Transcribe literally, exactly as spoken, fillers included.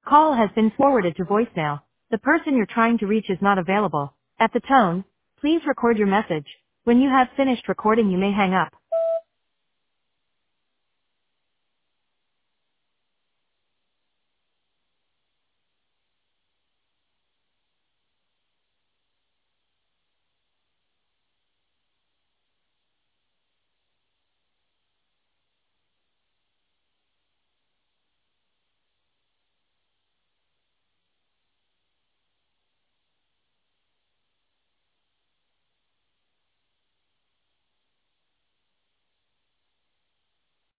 Call has been forwarded to voicemail. The person you're trying to reach is not available. At the tone, please record your message. When you have finished recording, you may hang up.